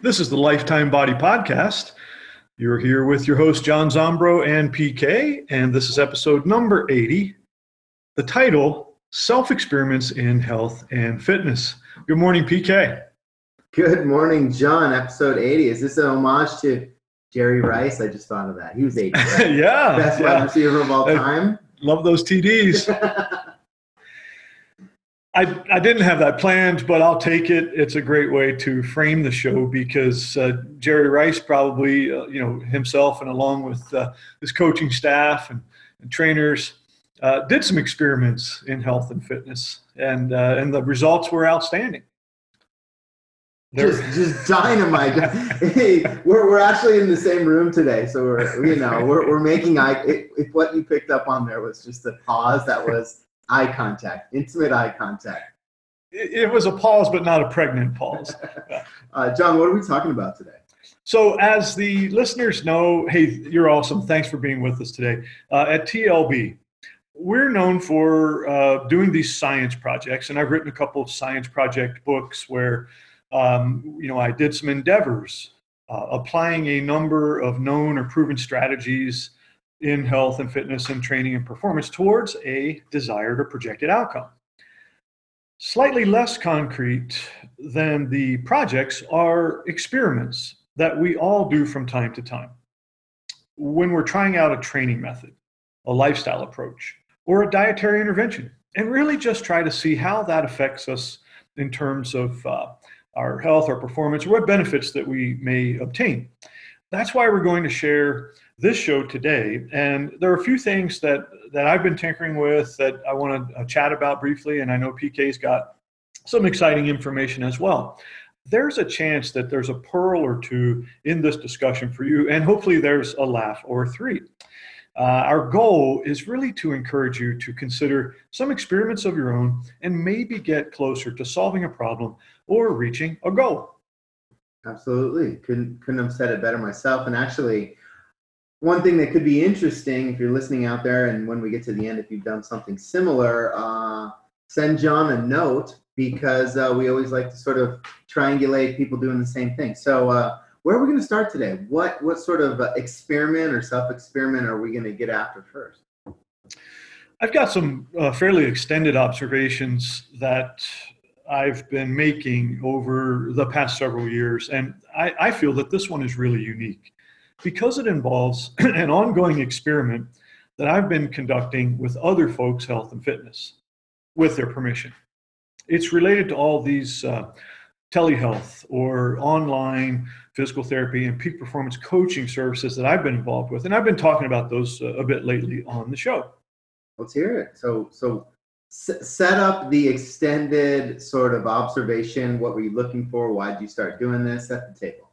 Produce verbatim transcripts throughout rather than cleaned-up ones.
This is the Lifetime Body Podcast. You're here with your host, John Zombro and P K, and this is episode number eighty. The title, Self-Experiments in Health and Fitness. Good morning, P K. Good morning, John. Episode eighty. Is this an homage to Jerry Rice? I just thought of that. He was eighty, right? yeah. Best yeah. wide receiver of all time. I love those T Ds. I, I didn't have that planned, but I'll take it. It's a great way to frame the show because uh, Jerry Rice probably, uh, you know, himself and along with uh, his coaching staff and, and trainers uh, did some experiments in health and fitness, and uh, and the results were outstanding. Just, just dynamite. Hey, we're we're actually in the same room today, so we're you know we're we're making eye. If, if what you picked up on there was just a pause, that was eye contact, intimate eye contact. It, it was a pause, but not a pregnant pause. uh, John, what are we talking about today? So as the listeners know, hey, you're awesome. Thanks for being with us today. Uh, at T L B, we're known for uh, doing these science projects, and I've written a couple of science project books where, um, you know, I did some endeavors uh, applying a number of known or proven strategies in health and fitness and training and performance towards a desired or projected outcome. Slightly less concrete than the projects are experiments that we all do from time to time. When we're trying out a training method, a lifestyle approach, or a dietary intervention, and really just try to see how that affects us in terms of uh, our health, our performance, or what benefits that we may obtain. That's why we're going to share this show today. And there are a few things that, that I've been tinkering with that I want to uh, chat about briefly, and I know P K's got some exciting information as well. There's a chance that there's a pearl or two in this discussion for you, and hopefully there's a laugh or three. Uh, our goal is really to encourage you to consider some experiments of your own and maybe get closer to solving a problem or reaching a goal. Absolutely. Couldn't couldn't have said it better myself. And actually, one thing that could be interesting if you're listening out there, and when we get to the end, if you've done something similar, uh, send John a note because uh, we always like to sort of triangulate people doing the same thing. So uh, where are we going to start today? What what sort of uh, experiment or self-experiment are we going to get after first? I've got some uh, fairly extended observations that I've been making over the past several years, and I, I feel that this one is really unique because it involves an ongoing experiment that I've been conducting with other folks' health and fitness, with their permission. It's related to all these uh, telehealth or online physical therapy and peak performance coaching services that I've been involved with, and I've been talking about those uh, a bit lately on the show. Let's hear it. So, so. Set up the extended sort of observation. What were you looking for? Why did you start doing this? Set the table.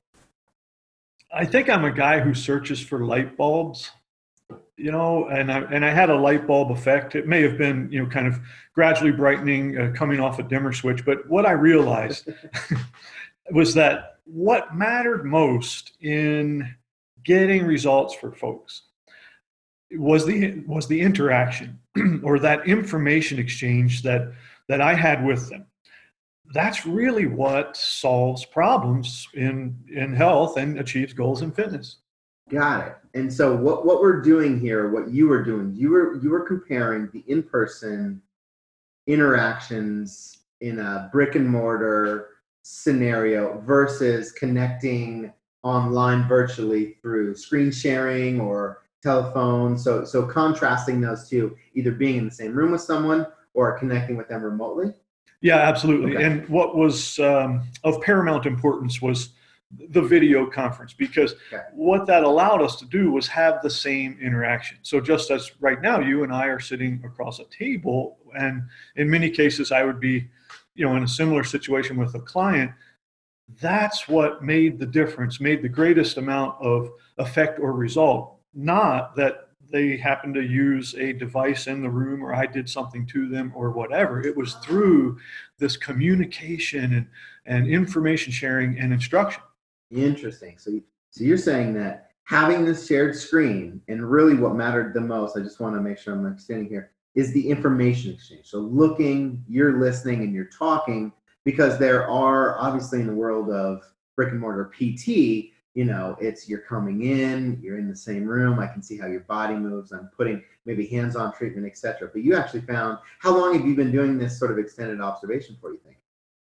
I think I'm a guy who searches for light bulbs, you know, and I, and I had a light bulb effect. It may have been, you know, kind of gradually brightening, uh, coming off a dimmer switch. But what I realized was that what mattered most in getting results for folks was the was the interaction or that information exchange that that I had with them. That's really what solves problems in in health and achieves goals in fitness. Got it. And so what what we're doing here, what you were doing, you were you were comparing the in-person interactions in a brick and mortar scenario versus connecting online virtually through screen sharing or telephone. So so contrasting those two, either being in the same room with someone or connecting with them remotely. Yeah, absolutely. Okay. And what was um, of paramount importance was the video conference, because okay. what that allowed us to do was have the same interaction. So just as right now, you and I are sitting across a table, and in many cases, I would be, you know, in a similar situation with a client. That's what made the difference, made the greatest amount of effect or result. Not that they happened to use a device in the room or I did something to them or whatever. It was through this communication and, and information sharing and instruction. Interesting. So, so you're saying that having this shared screen, and really what mattered the most, I just want to make sure I'm understanding here, is the information exchange. So looking, you're listening and you're talking, because there are obviously in the world of brick and mortar P T, you know, it's you're coming in, you're in the same room. I can see how your body moves. I'm putting maybe hands-on treatment, et cetera. But you actually found, how long have you been doing this sort of extended observation for, you think?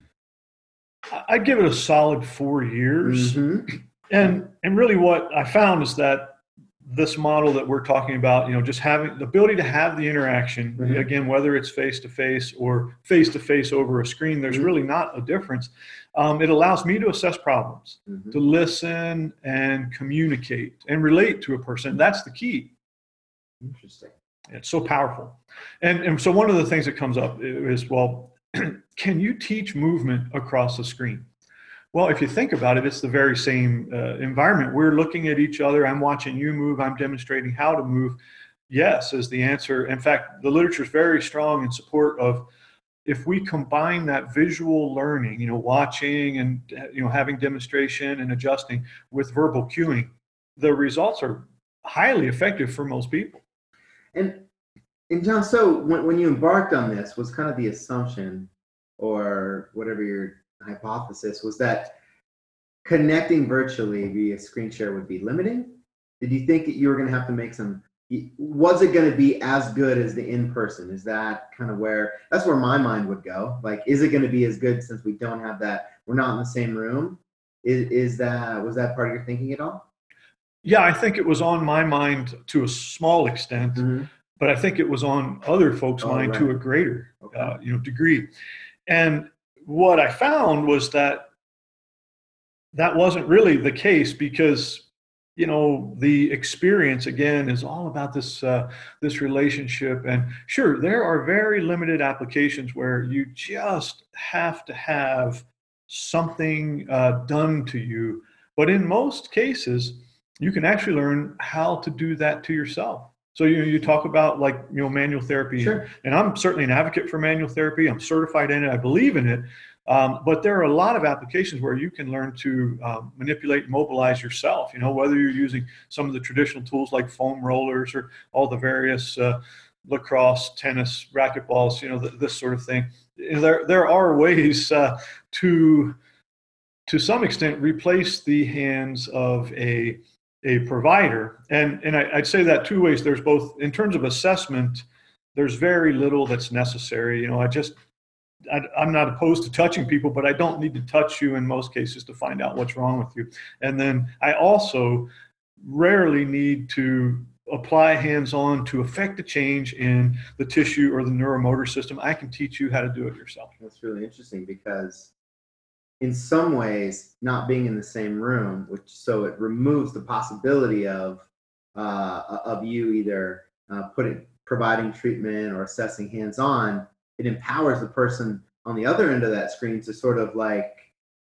I'd give it a solid four years. Mm-hmm. And, and really what I found is that this model that we're talking about, you know, just having the ability to have the interaction, mm-hmm. again, whether it's face-to-face or face-to-face over a screen, there's mm-hmm. really not a difference. Um, it allows me to assess problems, mm-hmm. to listen and communicate and relate to a person. That's the key. Interesting. It's so powerful. And, and so one of the things that comes up is, well, can you teach movement across the screen? Well, if you think about it, it's the very same uh, environment. We're looking at each other. I'm watching you move. I'm demonstrating how to move. Yes, is the answer. In fact, the literature is very strong in support of if we combine that visual learning, you know, watching and, you know, having demonstration and adjusting with verbal cueing, the results are highly effective for most people. And, and John, so when, when you embarked on this, was kind of the assumption or whatever your hypothesis was that connecting virtually via screen share would be limiting? Did you think that you were going to have to make some, was it going to be as good as the in-person? Is that kind of where, that's where my mind would go. Like, is it going to be as good since we don't have that, we're not in the same room? Is, is that, was that part of your thinking at all? Yeah, I think it was on my mind to a small extent, mm-hmm. but I think it was on other folks' oh, mind right. to a greater okay. uh, you know, degree. And what I found was that that wasn't really the case because, you know, the experience, again, is all about this, uh, this relationship. And sure, there are very limited applications where you just have to have something uh, done to you. But in most cases, you can actually learn how to do that to yourself. So you you talk about like, you know, manual therapy, sure. and I'm certainly an advocate for manual therapy. I'm certified in it. I believe in it. Um, but there are a lot of applications where you can learn to um, manipulate and mobilize yourself, you know, whether you're using some of the traditional tools like foam rollers or all the various uh, lacrosse, tennis, racquetballs, you know, th- this sort of thing. There, there are ways uh, to, to some extent, replace the hands of a a provider. And, and I, I'd say that two ways. There's both, in terms of assessment, there's very little that's necessary. You know, I just, I, I'm not opposed to touching people, but I don't need to touch you in most cases to find out what's wrong with you. And then I also rarely need to apply hands-on to affect a change in the tissue or the neuromotor system. I can teach you how to do it yourself. That's really interesting because in some ways, not being in the same room, which so it removes the possibility of uh, of you either uh, putting providing treatment or assessing hands-on. It empowers the person on the other end of that screen to sort of like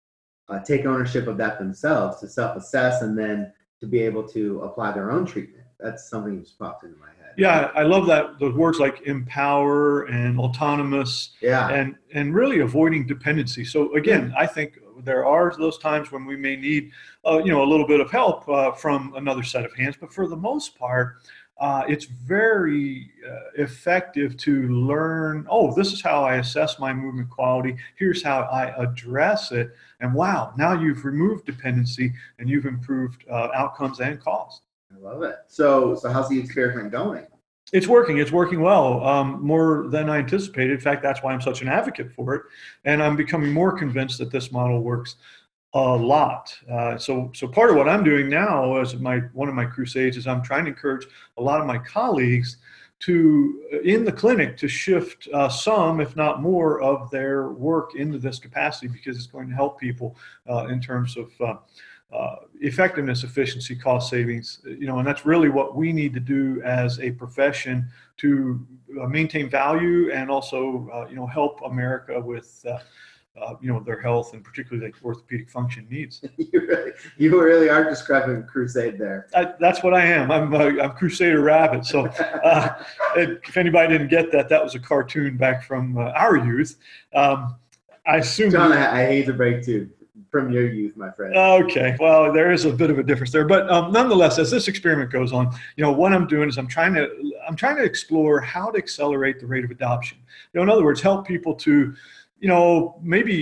uh, take ownership of that themselves, to self-assess, and then to be able to apply their own treatment. That's something that just popped into my head. Yeah, I love that. Those words like empower and autonomous, yeah, and and really avoiding dependency. So again, I think there are those times when we may need, uh, you know, a little bit of help uh, from another set of hands. But for the most part, uh, it's very uh, effective to learn. Oh, this is how I assess my movement quality. Here's how I address it. And wow, now you've removed dependency and you've improved uh, outcomes and cost. I love it. So, so how's the experiment going? It's working. It's working well, um, more than I anticipated. In fact, that's why I'm such an advocate for it. And I'm becoming more convinced that this model works a lot. Uh, so, so part of what I'm doing now as my one of my crusades is I'm trying to encourage a lot of my colleagues to, in the clinic, to shift uh, some, if not more, of their work into this capacity because it's going to help people uh, in terms of uh, Uh, effectiveness, efficiency, cost savings, you know, and that's really what we need to do as a profession to uh, maintain value and also, uh, you know, help America with, uh, uh, you know, their health and particularly like orthopedic function needs. you, really, you really are describing a crusade there. I, that's what I am. I'm uh, I'm Crusader Rabbit. So uh, if anybody didn't get that, that was a cartoon back from uh, our youth. Um, I assume. John, I, I hate to break too. From your youth, my friend. Okay, well, there is a bit of a difference there, but um, nonetheless, as this experiment goes on, you know, what I'm doing is I'm trying to I'm trying to explore how to accelerate the rate of adoption. You know, in other words, help people to, you know, maybe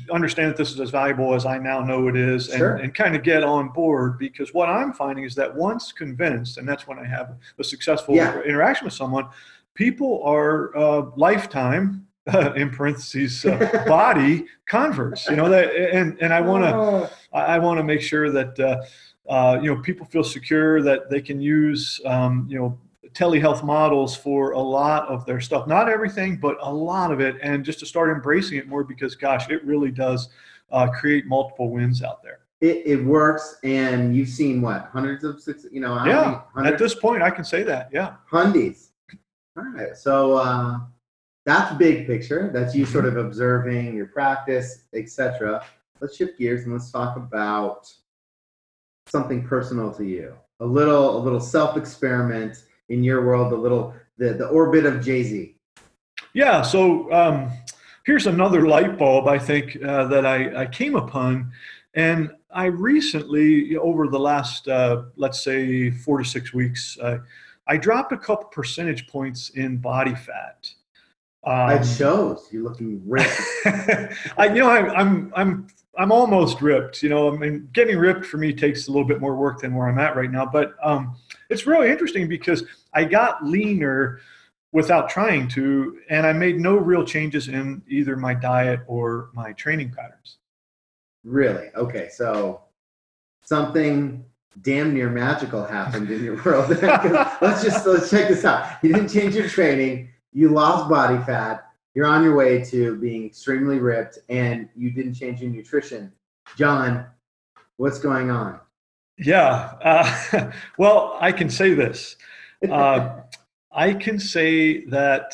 understand that this is as valuable as I now know it is, and, Sure. and kind of get on board, because what I'm finding is that once convinced, and that's when I have a successful Yeah. interaction with someone, people are uh, lifetime, uh, in parentheses, uh, body converts, you know, that, and, and I want to, Oh. I want to make sure that, uh, uh, you know, people feel secure that they can use, um, you know, telehealth models for a lot of their stuff, not everything, but a lot of it. And just to start embracing it more, because gosh, it really does uh, create multiple wins out there. It, it works. And you've seen what? Hundreds of, you know, how many? Yeah. Hundreds? At this point, I can say that. Yeah. Hundies. All right. So uh, that's big picture. That's you sort of observing your practice, et cetera. Let's shift gears and let's talk about something personal to you. A little, a little self-experiment in your world. A little the the orbit of Jay-Z. Yeah. So um, here's another light bulb I think uh, that I, I came upon, and I recently, over the last uh, let's say four to six weeks, uh, I dropped a couple percentage points in body fat. Um, It shows. You're looking ripped. I, you know, I, I'm, I'm, I'm almost ripped. You know, I mean, getting ripped for me takes a little bit more work than where I'm at right now. But um, it's really interesting because I got leaner without trying to, and I made no real changes in either my diet or my training patterns. Really? Okay. So something damn near magical happened in your world. let's just let's check this out. You didn't change your training. You lost body fat. You're on your way to being extremely ripped, and you didn't change your nutrition. John, what's going on? Yeah. Uh, well, I can say this. Uh, I can say that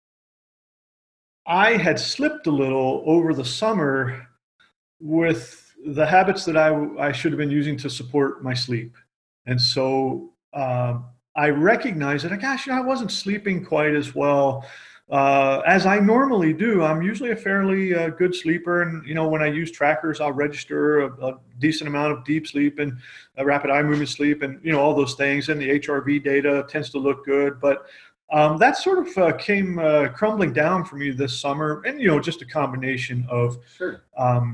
I had slipped a little over the summer with the habits that I, I should have been using to support my sleep. And so uh, I recognized that, gosh, you know, I wasn't sleeping quite as well uh, as I normally do. I'm usually a fairly uh, good sleeper. And, you know, when I use trackers, I'll register a, a decent amount of deep sleep and uh, rapid eye movement sleep and, you know, all those things. And the H R V data tends to look good. But um, that sort of uh, came uh, crumbling down for me this summer. And, you know, just a combination of Sure. um,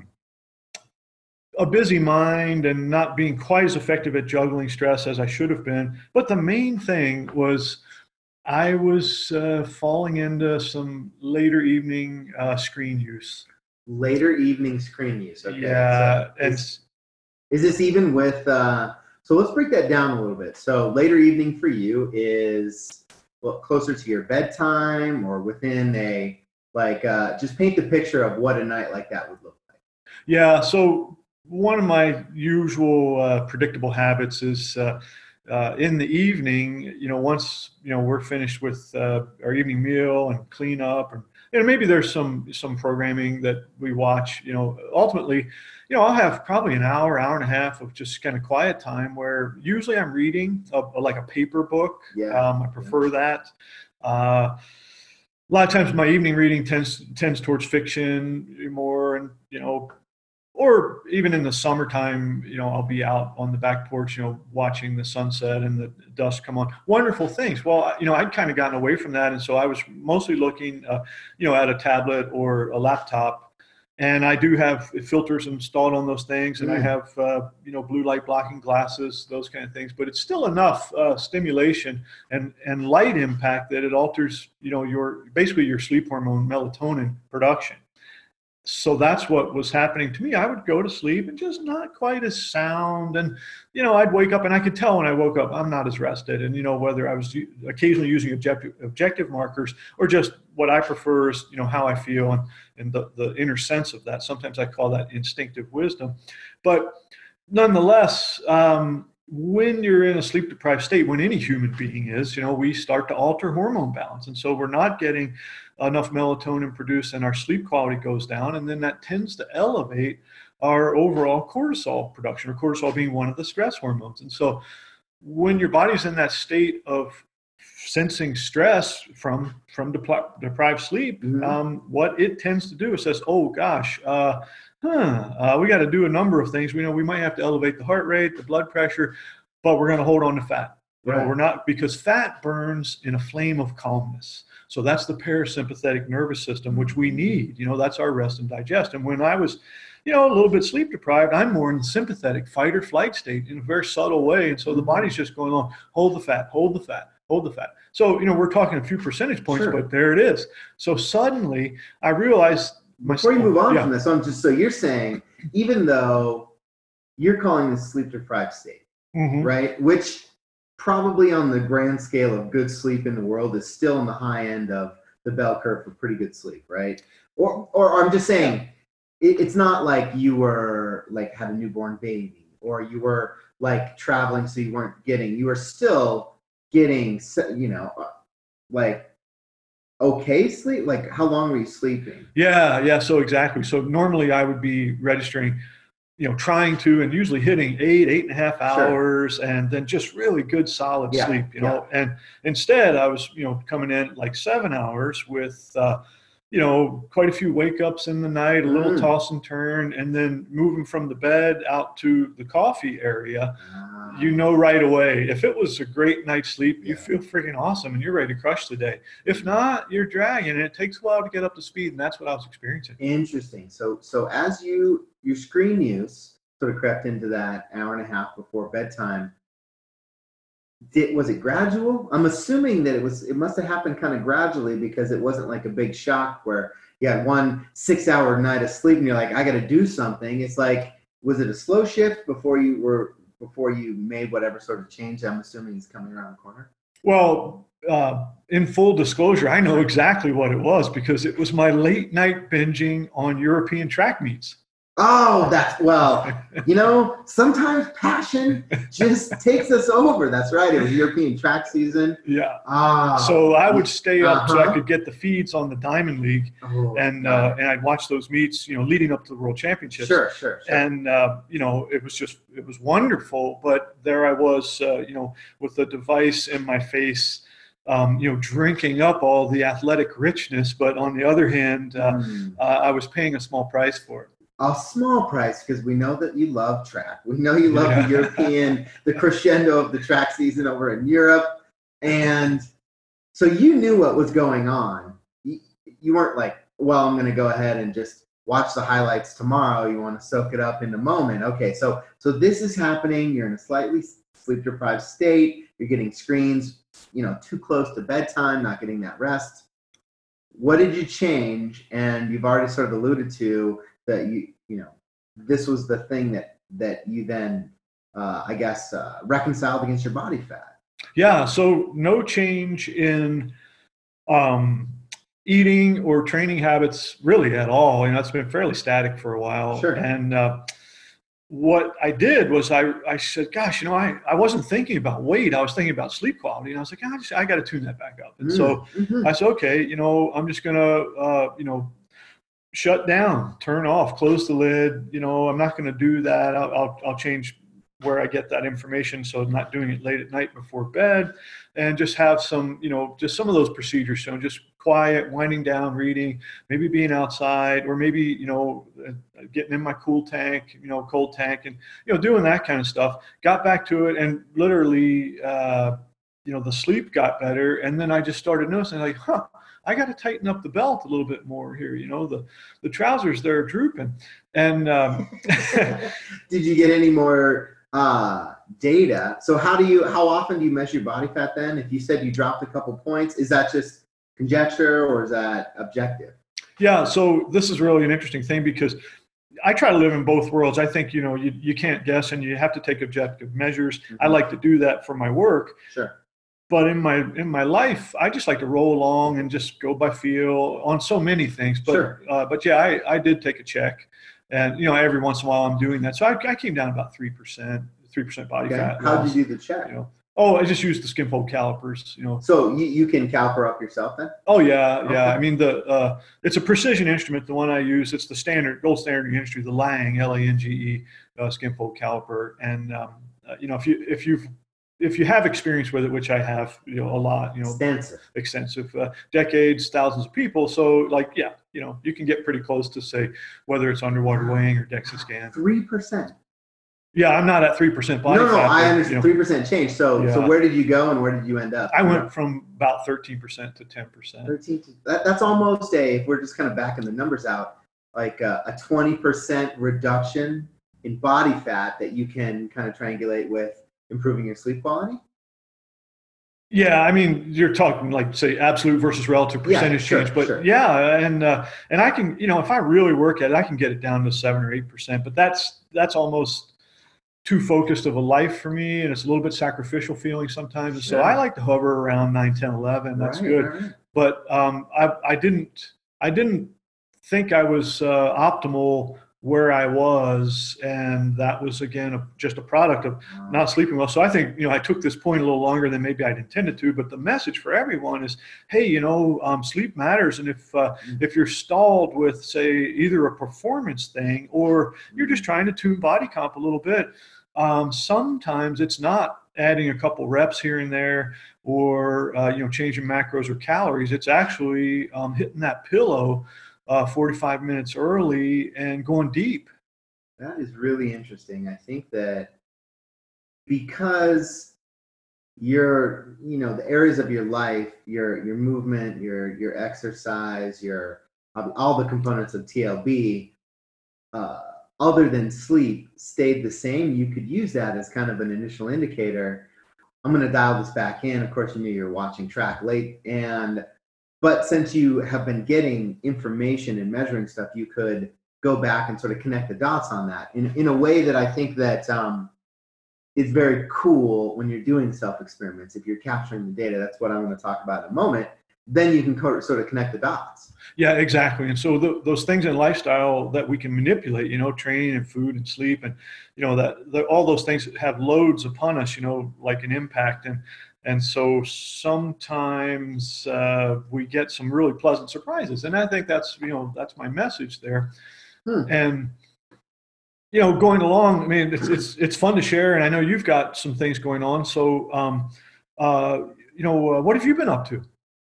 a busy mind and not being quite as effective at juggling stress as I should have been. But the main thing was I was uh, falling into some later evening uh, screen use. Later evening screen use. Okay. Yeah. So and is, is this even with, uh, so let's break that down a little bit. So later evening for you is well, closer to your bedtime or within a, like, uh, just paint the picture of what a night like that would look like. Yeah. So one of my usual uh, predictable habits is uh, uh, in the evening, you know, once, you know, we're finished with uh, our evening meal and clean up, and, you know, maybe there's some, some programming that we watch, you know, ultimately, you know, I'll have probably an hour, hour and a half of just kind of quiet time where usually I'm reading a, like a paper book. Yeah. Um, I prefer yeah. that. Uh, a lot of times my evening reading tends, tends towards fiction more, and, you know, or even in the summertime, you know, I'll be out on the back porch, you know, watching the sunset and the dusk come on. Wonderful things. Well, you know, I'd kind of gotten away from that. And so I was mostly looking, uh, you know, at a tablet or a laptop. And I do have filters installed on those things. And mm. I have, uh, you know, blue light blocking glasses, those kind of things. But it's still enough uh, stimulation and, and light impact that it alters, you know, your basically your sleep hormone melatonin production. So that's what was happening to me. I would go to sleep and just not quite as sound. And, you know, I'd wake up and I could tell when I woke up, I'm not as rested. And, you know, whether I was occasionally using objective, objective markers or just what I prefer is, you know, how I feel and, and the, the inner sense of that. Sometimes I call that instinctive wisdom. But nonetheless, um, when you're in a sleep deprived state, when any human being is, you know, we start to alter hormone balance. And so we're not getting enough melatonin produced and our sleep quality goes down. And then that tends to elevate our overall cortisol production, or cortisol being one of the stress hormones. And so when your body's in that state of sensing stress from, from depri- deprived sleep, mm-hmm. um, what it tends to do is says, oh gosh, uh, huh, uh, we got to do a number of things. We know we might have to elevate the heart rate, the blood pressure, but we're going to hold on to fat. You know, right. We're not, because fat burns in a flame of calmness. So that's the parasympathetic nervous system, which we need. You know, that's our rest and digest. And when I was, you know, a little bit sleep deprived, I'm more in the sympathetic fight or flight state in a very subtle way. And so the body's just going on, hold the fat, hold the fat, hold the fat. So, you know, we're talking a few percentage points, Sure. but there it is. So suddenly I realized my Before you move on yeah. from this, I'm just so you're saying, even though you're calling this sleep deprived state, Mhm. right? Which probably on the grand scale of good sleep in the world is still in the high end of the bell curve for pretty good sleep, right? Or, or I'm just saying, it, it's not like you were like had a newborn baby, or you were like traveling, so you weren't getting. You were still getting, you know, like okay sleep. Like how long were you sleeping? Yeah, yeah. So exactly. So normally I would be registering, you know, trying to and usually hitting eight, eight and a half hours, sure. and then just really good solid yeah, sleep, you know. yeah. And instead I was, you know, coming in like seven hours with, uh, you know, quite a few wake ups in the night, a little Mm. toss and turn, and then moving from the bed out to the coffee area. Ah. You know right away. If it was a great night's sleep, Yeah. you feel freaking awesome and you're ready to crush the day. If not, you're dragging, and it takes a while to get up to speed, and that's what I was experiencing. Interesting. So, so as you your screen use sort of crept into that hour and a half before bedtime, did was it gradual? I'm assuming that it was. It must have happened kind of gradually, because it wasn't like a big shock where you had one six-hour night of sleep and you're like, I got to do something. It's like, was it a slow shift before you were before you made whatever sort of change I'm assuming is coming around the corner? Well, uh, in full disclosure, I know exactly what it was, because it was my late night binging on European track meets. Oh, that's, well, you know, sometimes passion just takes us over. That's right. It was European track season. Yeah. Ah. So I would stay up uh-huh. so I could get the feeds on the Diamond League, oh, and uh, and I'd watch those meets, you know, leading up to the World Championships. Sure, sure, sure. And uh, you know, it was just it was wonderful. But there I was, uh, you know, with the device in my face, um, you know, drinking up all the athletic richness. But on the other hand, uh, mm. uh, I was paying a small price for it. A small price, because we know that you love track. We know you love Yeah. the European, the crescendo of the track season over in Europe. And so you knew what was going on. You, you weren't like, well, I'm going to go ahead and just watch the highlights tomorrow. You want to soak it up in the moment. Okay, so so this is happening. You're in a slightly sleep-deprived state. You're getting screens, you know, too close to bedtime, not getting that rest. What did you change? And you've already sort of alluded to that you you know this was the thing that that you then uh, I guess uh, reconciled against your body fat. Yeah, so no change in um, eating or training habits really at all. You know, it's been fairly static for a while. Sure. And uh, what I did was I, I said, gosh, you know, I, I wasn't thinking about weight. I was thinking about sleep quality. And I was like, I, just, I got to tune that back up. And so mm-hmm. I said, okay, you know, I'm just going to, uh, you know, shut down, turn off, close the lid. You know, I'm not going to do that. I'll, I'll, I'll change where I get that information. So I'm not doing it late at night before bed, and just have some, you know, just some of those procedures. So just quiet, winding down, reading, maybe being outside, or maybe, you know, getting in my cool tank, you know, cold tank, and, you know, doing that kind of stuff. Got back to it, and literally, uh, you know, the sleep got better. And then I just started noticing, like, huh, I got to tighten up the belt a little bit more here. You know, the, the trousers, they're drooping. And um, did you get any more uh, data? So how do you, how often do you measure your body fat then? If you said you dropped a couple points, is that just conjecture or is that objective? Yeah. So this is really an interesting thing, because I try to live in both worlds. I think, you know, you, you can't guess, and you have to take objective measures. Mm-hmm. I like to do that for my work. Sure. But in my in my life, I just like to roll along and just go by feel on so many things. But sure. uh, but yeah, I, I did take a check, and, you know, every once in a while I'm doing that. So I, I came down about three percent, three percent body okay. fat. How did you do the check? You know, oh, I just used the skin fold calipers. You know. So you, you can caliper up yourself then? Oh yeah, okay. yeah. I mean, the uh, it's a precision instrument. The one I use, it's the standard gold standard in the industry, the Lang L A N G E uh, skin fold caliper. And um, uh, you know, if you if you've If you have experience with it, which I have, you know, a lot, you know, extensive, extensive uh, decades, thousands of people. So, like, yeah, you know, you can get pretty close to say whether it's underwater weighing or DEXA scan. Three percent. Yeah, I'm not at three percent body No, no, fat. I but, understand. you know, three percent change. So, yeah. so where did you go and where did you end up? I went from about thirteen percent to ten percent. thirteen. That, that's almost a, if we're just kind of backing the numbers out, like a, a twenty percent reduction in body fat that you can kind of triangulate with improving your sleep quality. Yeah, I mean, you're talking like say absolute versus relative percentage yeah, sure, change, but sure. yeah, and uh, and I can, you know, if I really work at it, I can get it down to seven or eight percent. But that's that's almost too focused of a life for me, and it's a little bit sacrificial feeling sometimes. And Sure. so I like to hover around nine, ten, eleven. That's Right, good. right. But um, I I didn't I didn't think I was uh, optimal where I was, and that was again a, just a product of Wow. not sleeping well. So I think, you know, I took this point a little longer than maybe I'd intended to, but the message for everyone is, hey, you know, um, sleep matters. And if uh, Mhm. if you're stalled with, say, either a performance thing or you're just Mhm. trying to tune body comp a little bit, um, sometimes it's not adding a couple reps here and there or uh, you know, changing macros or calories. It's actually um, hitting that pillow uh, forty-five minutes early and going deep. That is really interesting. I think that because your, you know, the areas of your life, your your movement, your your exercise, your um, all the components of T L B, uh, other than sleep, stayed the same. You could use that as kind of an initial indicator. I'm going to dial this back in. Of course, you know you're watching track late, and but since you have been getting information and measuring stuff, you could go back and sort of connect the dots on that in in a way that I think that um, is very cool when you're doing self experiments. If you're capturing the data, that's what I'm going to talk about in a moment. Then you can co- sort of connect the dots. Yeah, exactly. And so the, those things in lifestyle that we can manipulate, you know, training and food and sleep, and you know that the, all those things have loads upon us, you know, like an impact. And and so sometimes uh, we get some really pleasant surprises, and I think that's, you know, that's my message there. Hmm. And you know, going along, I mean, it's it's it's fun to share, and I know you've got some things going on. So, um, uh, you know, uh, what have you been up to?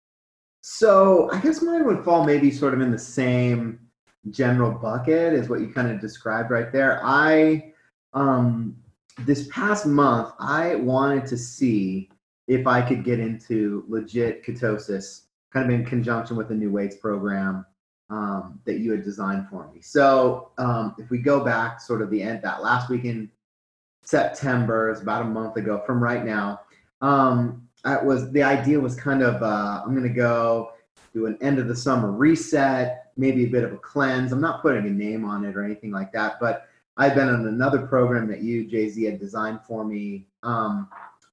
So I guess mine would fall maybe sort of in the same general bucket as what you kind of described right there. I um, this past month I wanted to see if I could get into legit ketosis, kind of in conjunction with the new weights program um, that you had designed for me. So um, if we go back sort of the end that last week in September, it's about a month ago from right now. Um, that was the idea was kind of uh, I'm going to go do an end of the summer reset, maybe a bit of a cleanse. I'm not putting a name on it or anything like that, but I've been on another program that you, Jay Z, had designed for me um,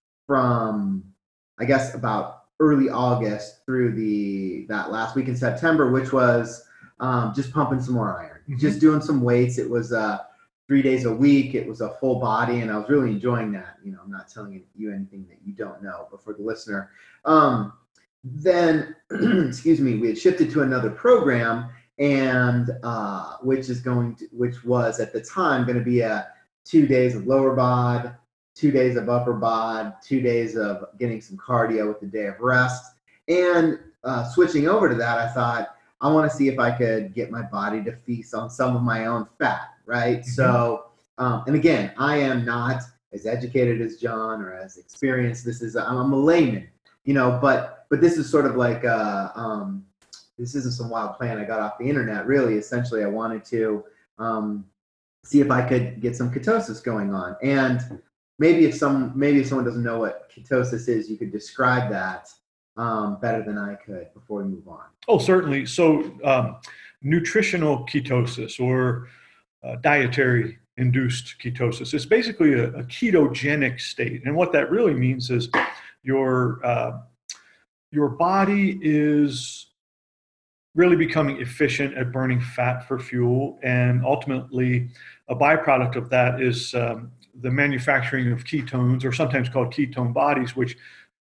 from, I guess, about early August through the that last week in September, which was um, just pumping some more iron, mm-hmm. just doing some weights. It was uh, three days a week. It was a full body, and I was really enjoying that. You know, I'm not telling you anything that you don't know, but for the listener. Um, then, excuse me, we had shifted to another program, and uh, which is going to, which was at the time going to be a two days of lower bod, two days of upper bod, two days of getting some cardio with a day of rest. And uh, switching over to that, I thought, I want to see if I could get my body to feast on some of my own fat, right? Mm-hmm. So, um, and again, I am not as educated as John or as experienced. This is, I'm a layman, you know, but, but this is sort of like, a, um, this isn't some wild plan I got off the internet, really. Essentially, I wanted to um, see if I could get some ketosis going on. And maybe if some, maybe if someone doesn't know what ketosis is, you could describe that um, better than I could before we move on. Oh, certainly. So um, nutritional ketosis or uh, dietary induced ketosis is basically a, a ketogenic state. And what that really means is your, uh, your body is really becoming efficient at burning fat for fuel. And ultimately, a byproduct of that is um, the manufacturing of ketones, or sometimes called ketone bodies, which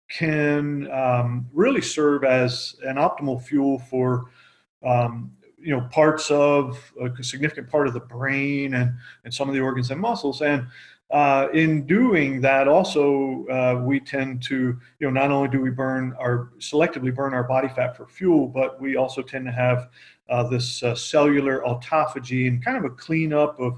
can um, really serve as an optimal fuel for um, you know, parts of a significant part of the brain and, and some of the organs and muscles. And uh, in doing that, also uh, we tend to, you know, not only do we burn our selectively burn our body fat for fuel, but we also tend to have uh, this uh, cellular autophagy and kind of a cleanup of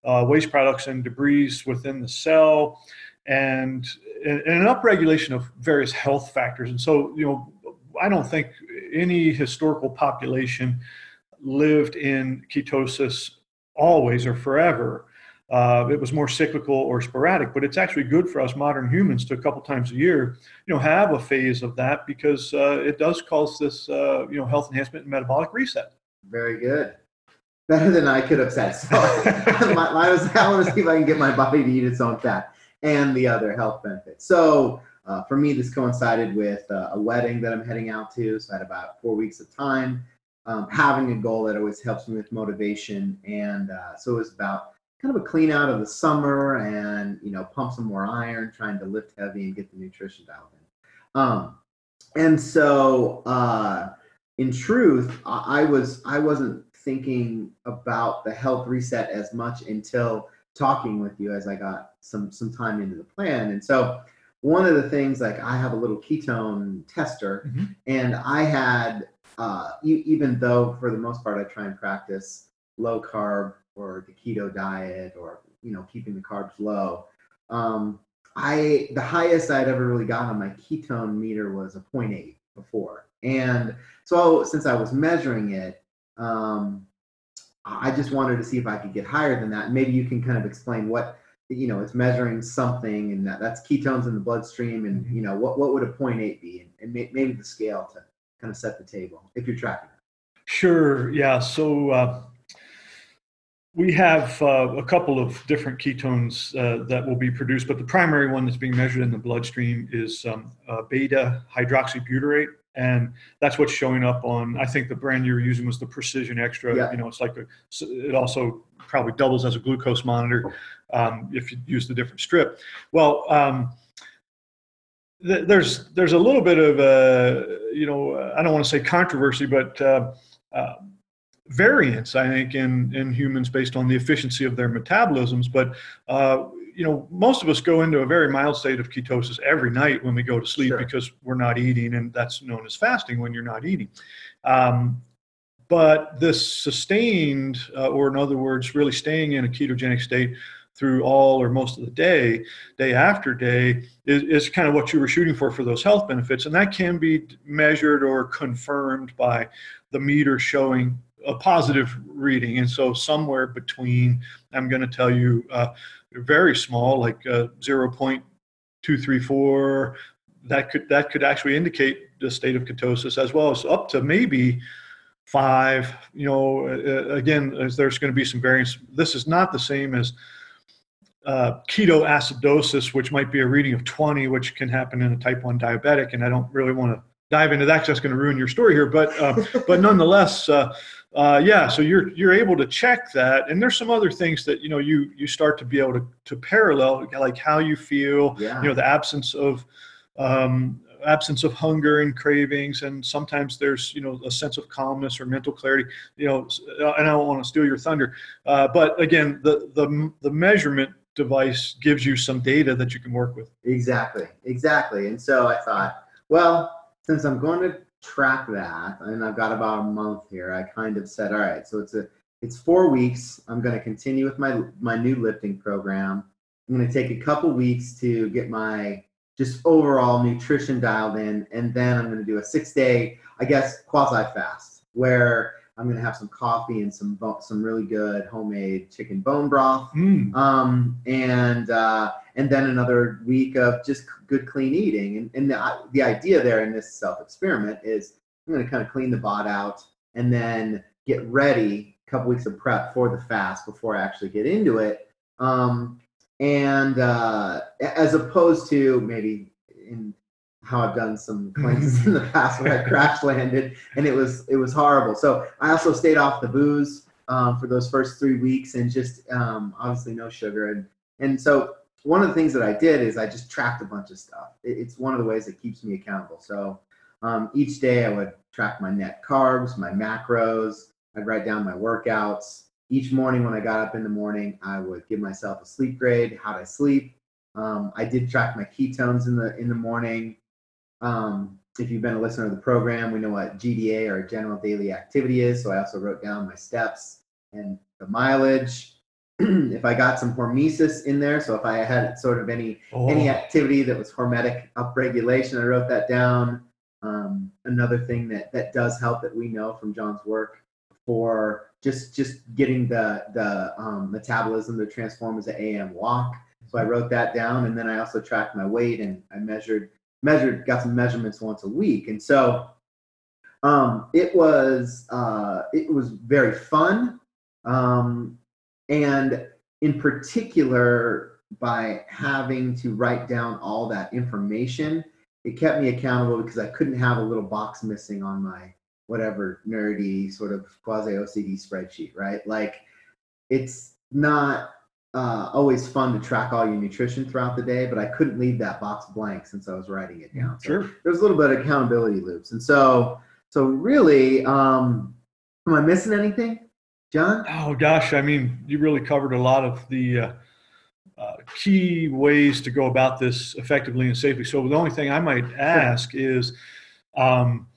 uh, waste products and debris within the cell, and, and an upregulation of various health factors. And so, you know, I don't think any historical population lived in ketosis always or forever. Uh, it was more cyclical or sporadic, but it's actually good for us modern humans to a couple times a year, you know, have a phase of that, because uh, it does cause this, uh, you know, health enhancement and metabolic reset. Very good. Better than I could have said. So my, my was, I want to see if I can get my body to eat its own fat and the other health benefits. So uh, for me, this coincided with uh, a wedding that I'm heading out to. So I had about four weeks of time. Um, having a goal that always helps me with motivation. And uh, so it was about kind of a clean out of the summer and, you know, pump some more iron, trying to lift heavy and get the nutrition dialed in. Um, and so uh, in truth, I, I was, I wasn't thinking about the health reset as much until talking with you as I got some some time into the plan. And so one of the things, like, I have a little ketone tester, mm-hmm. and I had uh, e- even though for the most part I try and practice low carb or the keto diet, or, you know, keeping the carbs low, um, I the highest I'd ever really got on my ketone meter was a zero point eight before. And so since I was measuring it, Um, I just wanted to see if I could get higher than that. Maybe you can kind of explain what, you know, it's measuring something, and that, that's ketones in the bloodstream, and, you know, what, what would a zero point eight be, and, and may, maybe the scale to kind of set the table if you're tracking it. Sure. Yeah. So uh, we have uh, a couple of different ketones uh, that will be produced, but the primary one that's being measured in the bloodstream is um, uh, beta hydroxybutyrate. And that's what's showing up on, I think the brand you were using was the Precision Extra. Yeah. You know, it's like, a, it also probably doubles as a glucose monitor um, if you use the different strip. Well, um, th- there's there's a little bit of, a, you know, I don't want to say controversy, but uh, uh, variance, I think, in, in humans based on the efficiency of their metabolisms. But uh, you know, most of us go into a very mild state of ketosis every night when we go to sleep, sure. because we're not eating, and that's known as fasting when you're not eating. Um, but this sustained, uh, or in other words, really staying in a ketogenic state through all or most of the day, day after day, is, is kind of what you were shooting for for those health benefits. And that can be measured or confirmed by the meter showing a positive reading. And so somewhere between, I'm going to tell you, uh, very small, like uh, zero point two three four, that could that could actually indicate the state of ketosis, as well as up to maybe five. You know, uh, again, there's going to be some variance. This is not the same as uh, ketoacidosis, which might be a reading of twenty, which can happen in a type one diabetic, and I don't really want to dive into that because that's going to ruin your story here. But uh, but nonetheless, uh, uh, yeah. So you're you're able to check that, and there's some other things that you know you you start to be able to to parallel, like how you feel. Yeah. You know, the absence of um, absence of hunger and cravings, and sometimes there's you know a sense of calmness or mental clarity. You know, and I don't want to steal your thunder, uh, but again, the the the measurement device gives you some data that you can work with. Exactly, exactly. And so I thought, well, since I'm going to track that, and I've got about a month here, I kind of said, all right, so it's a it's four weeks. I'm going to continue with my my new lifting program. I'm going to take a couple weeks to get my just overall nutrition dialed in, and then I'm going to do a six day, I guess, quasi fast, where I'm going to have some coffee and some some really good homemade chicken bone broth, mm. um, and uh, and then another week of just good clean eating. And, and the, the idea there in this self experiment is I'm going to kind of clean the bot out and then get ready, a couple weeks of prep for the fast before I actually get into it. Um, and uh, as opposed to maybe in how I've done some cleanses in the past where I crash landed and it was it was horrible. So I also stayed off the booze um, for those first three weeks and just um, obviously no sugar. And and so one of the things that I did is I just tracked a bunch of stuff. It, it's one of the ways that keeps me accountable. So um, each day I would track my net carbs, my macros. I'd write down my workouts. Each morning when I got up in the morning, I would give myself a sleep grade, how'd I sleep. Um, I did track my ketones in the in the morning. Um, if you've been a listener to the program, we know what G D A, or general daily activity, is. So I also wrote down my steps and the mileage. if I got some hormesis in there, so if I had sort of any Oh. any activity that was hormetic upregulation, I wrote that down. Um, another thing that that does help that we know from John's work for just just getting the the um, metabolism to transform as an A M walk. So I wrote that down, and then I also tracked my weight, and I measured measured got some measurements once a week, and so um, it was uh, it was very fun. Um, And in particular, by having to write down all that information, it kept me accountable because I couldn't have a little box missing on my whatever nerdy sort of quasi O C D spreadsheet, right? Like, it's not uh, always fun to track all your nutrition throughout the day, but I couldn't leave that box blank since I was writing it down. So Sure. there's a little bit of accountability loops. And so, so really, um, am I missing anything, John? Oh gosh, I mean, you really covered a lot of the uh, uh, key ways to go about this effectively and safely. So the only thing I might ask is, um,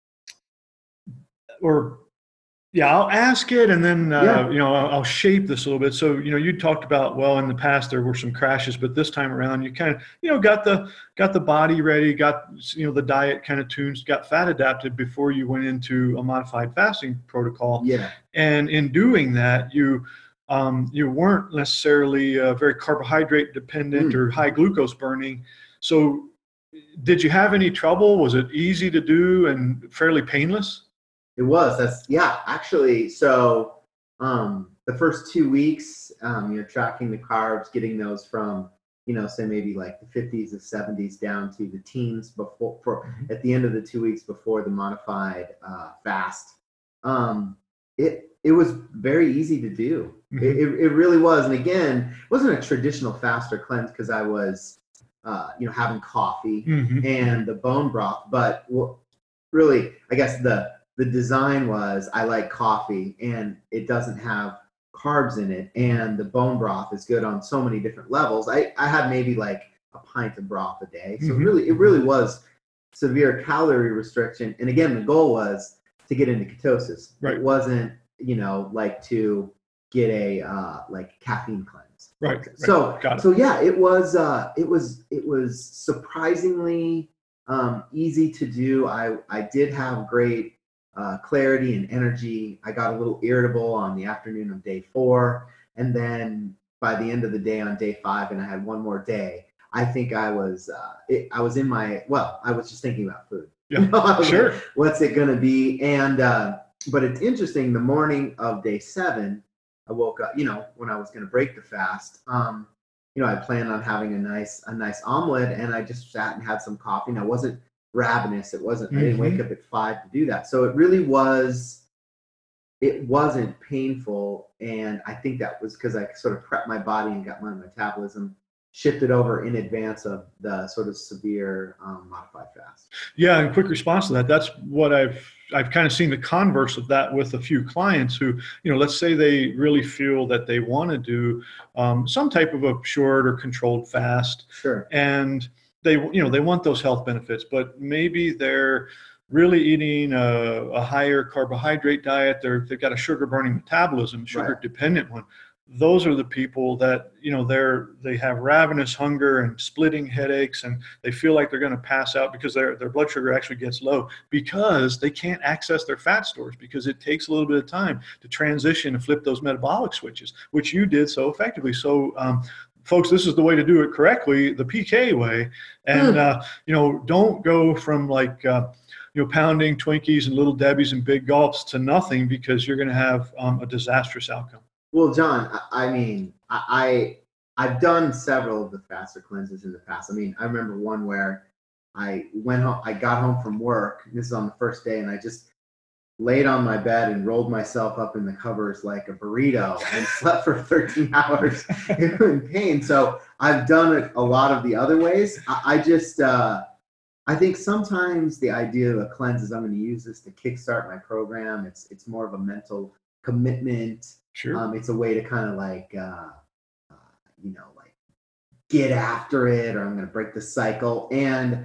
or yeah, I'll ask it, and then uh, Yeah. you know I'll, I'll shape this a little bit. So you know, you talked about, well, in the past there were some crashes, but this time around you kind of you know got the got the body ready, got you know the diet kind of tuned, got fat adapted before you went into a modified fasting protocol. Yeah. And in doing that, you um, you weren't necessarily uh, very carbohydrate dependent Mm. or high glucose burning. So did you have any trouble? Was it easy to do and fairly painless? It was. That's yeah. Actually, so um, the first two weeks, um, you know, tracking the carbs, getting those from you know, say maybe like the fifties or seventies down to the teens before for at the end of the two weeks before the modified uh, fast. Um, it it was very easy to do. Mhm. It, it it really was. And again, it wasn't a traditional fast or cleanse because I was uh, you know having coffee Mhm. and the bone broth, but well, really, I guess the the design was I like coffee and it doesn't have carbs in it, and the bone broth is good on so many different levels. I, I had maybe like a pint of broth a day. So Mhm. really, it really was severe calorie restriction. And again, the goal was to get into ketosis. Right. It wasn't, you know, like to get a uh, like caffeine cleanse. Right, right. So, Got it. so yeah, it was, uh, it was, it was surprisingly um, easy to do. I, I did have great Uh, clarity and energy. I got a little irritable on the afternoon of day four. And then by the end of the day on day five, and I had one more day, I think I was, uh, it, I was in my, well, I was just thinking about food. Yeah, You know, I was sure. like, what's it going to be? And, uh, but it's interesting, the morning of day seven, I woke up, you know, when I was going to break the fast, um, you know, I planned on having a nice, a nice omelet, and I just sat and had some coffee, and I wasn't ravenous. It wasn't, I didn't wake up at five to do that. So it really was, it wasn't painful. And I think that was because I sort of prepped my body and got my metabolism shifted over in advance of the sort of severe um, modified fast. Yeah, and quick response to that. That's what I've I've kind of seen the converse of that with a few clients who, you know, let's say they really feel that they want to do um, some type of a short or controlled fast, Sure. and they, you know, they want those health benefits, but maybe they're really eating a, a higher carbohydrate diet. They're, they've got a sugar burning metabolism, sugar Right. dependent one. Those are the people that, you know, they're, they have ravenous hunger and splitting headaches, and they feel like they're going to pass out because their, their blood sugar actually gets low because they can't access their fat stores, because it takes a little bit of time to transition and flip those metabolic switches, which you did so effectively. So, um, folks, this is the way to do it correctly, the P K way. And, Hmm. uh, you know, don't go from like, uh, you know, pounding Twinkies and Little Debbies and big gulps to nothing, because you're going to have um, a disastrous outcome. Well, John, I, I mean, I, I, I've done several of the faster cleanses in the past. I mean, I remember one where I went home, I got home from work. This is on the first day, and I just laid on my bed and rolled myself up in the covers like a burrito and slept for thirteen hours in pain. So I've done it a lot of the other ways. I, I just, uh, I think sometimes the idea of a cleanse is I'm going to use this to kickstart my program. It's it's more of a mental commitment. Sure. Um, it's a way to kind of like, uh, uh, you know, like get after it, or I'm going to break the cycle. And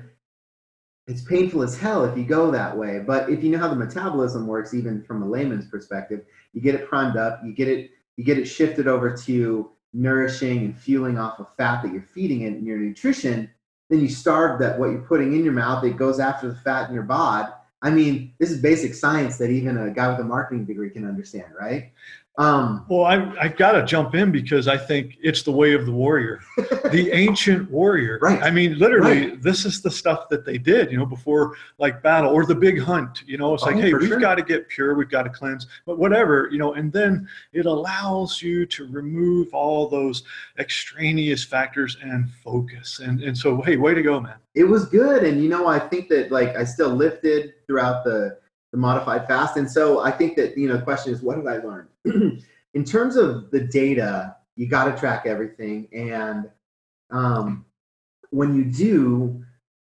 it's painful as hell if you go that way. But if you know how the metabolism works, even from a layman's perspective, you get it primed up, you get it you get it shifted over to nourishing and fueling off of fat that you're feeding it in your nutrition, then you starve that what you're putting in your mouth, it goes after the fat in your bod. I mean, this is basic science that even a guy with a marketing degree can understand, right? Um, well, I, I got to jump in because I think it's the way of the warrior, the ancient warrior. Right. I mean, literally, Right. this is the stuff that they did, you know, before like battle or the big hunt. You know, it's like, Oh, hey, for we've sure. got to get pure, we've got to cleanse, but whatever, you know, and then it allows you to remove all those extraneous factors and focus. And and so, hey, way to go, man. It was good. And, you know, I think that, like, I still lifted throughout the, the modified fast. And so I think that, you know, the question is, what have I learned? In terms of the data, you got to track everything. And um, when you do,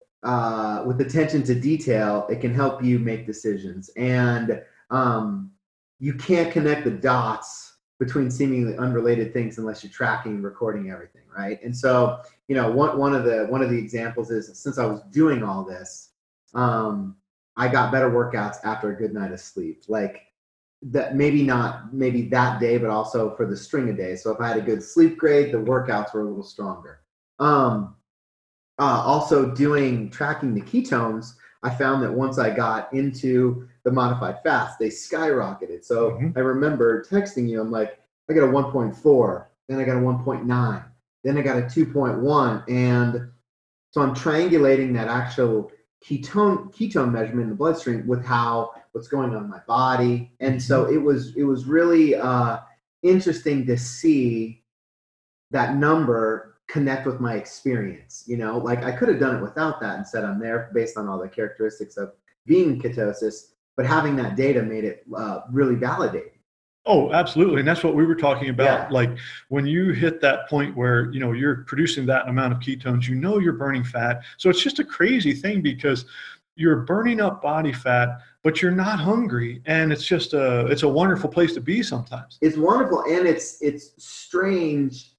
uh, with attention to detail, it can help you make decisions. And um, you can't connect the dots between seemingly unrelated things unless you're tracking and recording everything, right? And so, you know, one one of the one of the examples is, since I was doing all this, um, I got better workouts after a good night of sleep. Like that, maybe not maybe that day, but also for the string of days. So if I had a good sleep grade, the workouts were a little stronger. Um, uh, also, doing tracking the ketones, I found that once I got into the modified fast, they skyrocketed. So Mhm. I remember texting you. I'm like, I got a one point four, then I got a one point nine, then I got a two point one, and so I'm triangulating that actual ketone ketone measurement in the bloodstream with how what's going on in my body. And so it was it was really uh, interesting to see that number connect with my experience. You know, like I could have done it without that and said I'm there based on all the characteristics of being in ketosis, but having that data made it uh, really validating. Oh, absolutely. And that's what we were talking about. Yeah. Like when you hit that point where, you know, you're producing that amount of ketones, you know, you're burning fat. So it's just a crazy thing because you're burning up body fat, but you're not hungry. And it's just a, it's a wonderful place to be sometimes. It's wonderful. And it's, it's strange.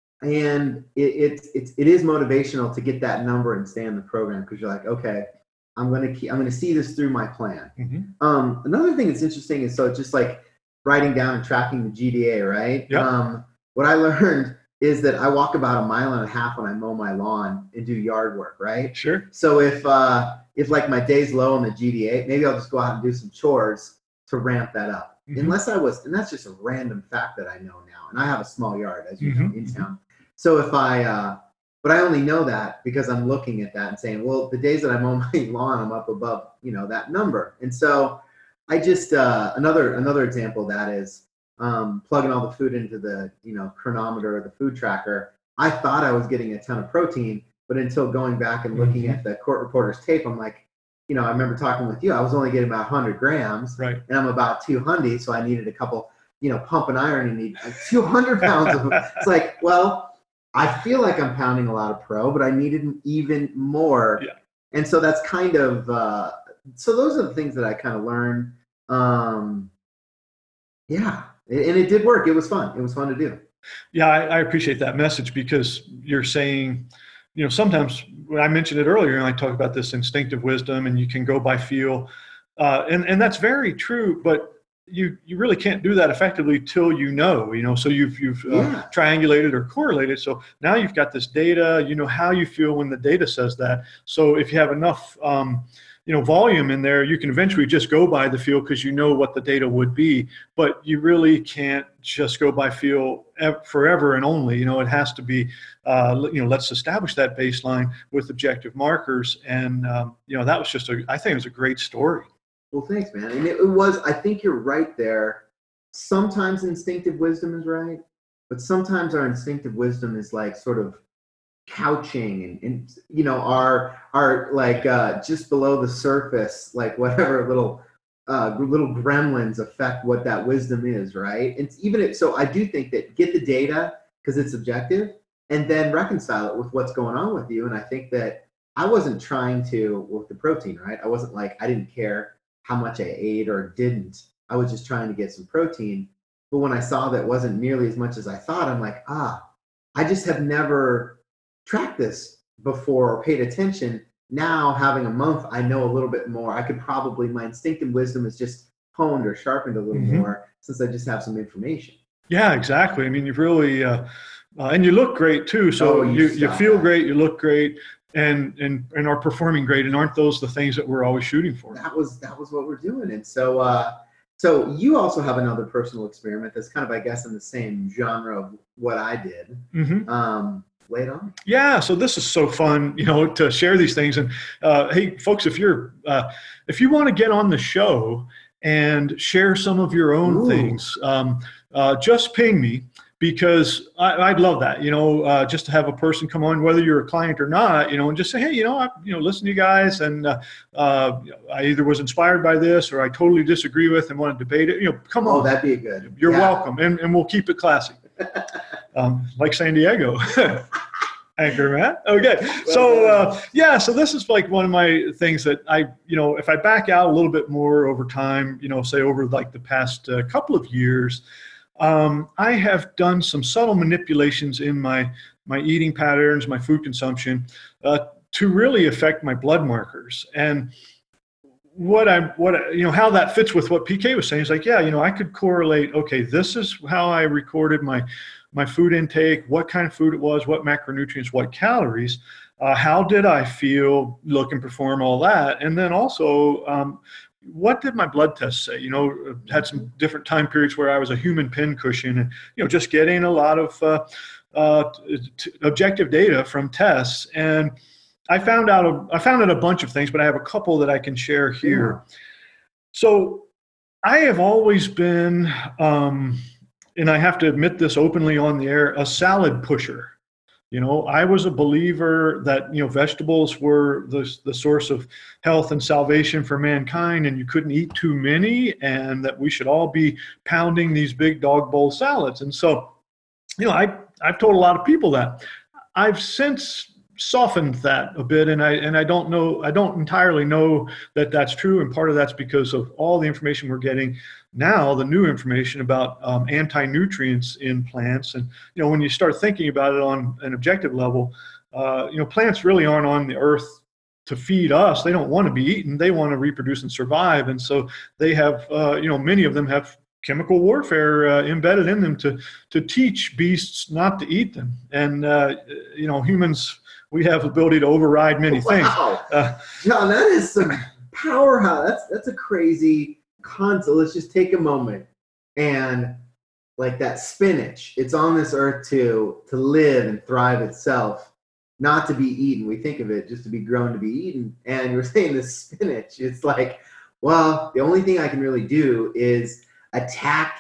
And it, it's, it's, it is motivational to get that number and stay in the program. Cause you're like, okay, I'm going to keep, I'm going to see this through my plan. Mm-hmm. Um, another thing that's interesting is, so it's just like writing down and tracking the G D A, right? Yep. Um, what I learned is that I walk about a mile and a half when I mow my lawn and do yard work, right? Sure. So if, uh, if like my day's low on the G D A, maybe I'll just go out and do some chores to ramp that up. Mm-hmm. Unless I was, and that's just a random fact that I know now. And I have a small yard, as you mm-hmm. know, in town. So if I, uh, but I only know that because I'm looking at that and saying, well, the days that I'm on my lawn, I'm up above, you know, that number. And so I just, uh, another, another example of that is um, plugging all the food into the, you know, chronometer or the food tracker. I thought I was getting a ton of protein, but until going back and looking mm-hmm. at the court reporter's tape, I'm like, you know, I remember talking with you, I was only getting about one hundred grams, right? And I'm about two hundred. So I needed a couple, you know, pump and iron and need like two hundred pounds of, it's like, well, I feel like I'm pounding a lot of pro, but I needed even more. Yeah. And so that's kind of, uh, so those are the things that I kind of learned. Um, yeah. And it did work. It was fun. It was fun to do. Yeah. I, I appreciate that message because you're saying, you know, sometimes when I mentioned it earlier, and I talk about this instinctive wisdom and you can go by feel, uh, and, and that's very true, but you you really can't do that effectively till you know, you know, so you've, you've uh, Yeah. triangulated or correlated. So now you've got this data, you know how you feel when the data says that. So if you have enough, um, you know, volume in there, you can eventually just go by the feel because you know what the data would be, but you really can't just go by feel forever and only, you know, it has to be, uh, you know, let's establish that baseline with objective markers. And, um, you know, that was just a, I think it was a great story. Well, thanks, man. And it, it was, I think you're right there. Sometimes instinctive wisdom is right, but sometimes our instinctive wisdom is like sort of couching and, and you know, our, our like uh, just below the surface, like whatever little, uh, little gremlins affect what that wisdom is, right? And even if, so I do think that get the data because it's objective and then reconcile it with what's going on with you. And I think that I wasn't trying to, with the protein, right? I wasn't like, I didn't care how much I ate or didn't. I was just trying to get some protein. But when I saw that wasn't nearly as much as I thought, I'm like, ah, I just have never tracked this before or paid attention. Now, having a month, I know a little bit more. I could probably, my instinctive wisdom is just honed or sharpened a little mm-hmm. more since I just have some information. Yeah, exactly. I mean, you've really, uh, uh, and you look great too. So Oh, you you, you stop feel that. great, you look great, and, and, and are performing great. And aren't those the things that we're always shooting for? That was that was what we're doing. And so uh, so you also have another personal experiment that's kind of, I guess, in the same genre of what I did. Mm-hmm. Um, lay it on. Yeah, so this is so fun, you know, to share these things. And uh, hey, folks, if you're uh, if you want to get on the show and share some of your own Ooh. things, um, uh, just ping me, because I, I'd love that, you know, uh, just to have a person come on, whether you're a client or not, you know, and just say, hey, you know, I, you know, listen to you guys, and uh, uh, I either was inspired by this or I totally disagree with and want to debate it. You know, come Oh, on. that'd be good. You're Yeah. welcome, and and we'll keep it classy, um, like San Diego. Anchor, Matt. Okay, so uh, yeah, so this is like one of my things that I, you know, if I back out a little bit more over time, you know, say over like the past uh, couple of years, um, I have done some subtle manipulations in my my eating patterns, my food consumption, uh, to really affect my blood markers. And what I, what you know, how that fits with what P K was saying is like, yeah, you know, I could correlate. Okay, this is how I recorded my my food intake, what kind of food it was, what macronutrients, what calories, uh, how did I feel, look and perform, all that. And then also, um, what did my blood tests say? You know, had some different time periods where I was a human pincushion, and, you know, just getting a lot of uh, uh, t- objective data from tests. And I found out, a, I found out a bunch of things, but I have a couple that I can share here. Yeah. So I have always been, um, and I have to admit this openly on the air, a salad pusher. You know, I was a believer that, you know, vegetables were the, the source of health and salvation for mankind, and you couldn't eat too many, and that we should all be pounding these big dog bowl salads. And so, you know, I, I've told a lot of people that. I've since softened that a bit, and I and I don't know, I don't entirely know that that's true, and part of that's because of all the information we're getting now, the new information about um, anti-nutrients in plants. And, you know, when you start thinking about it on an objective level, uh, you know, plants really aren't on the earth to feed us. They don't want to be eaten. They want to reproduce and survive. And so they have, uh, you know, many of them have chemical warfare uh, embedded in them to to teach beasts not to eat them. And, uh, you know, humans, we have the ability to override many things. Wow. Uh, John, that is some powerhouse. That's, that's a crazy concept. Let's just take a moment, and like that spinach, it's on this earth to to live and thrive itself, not to be eaten. We think of it just to be grown to be eaten. And you're saying this spinach, it's like, well, the only thing I can really do is attack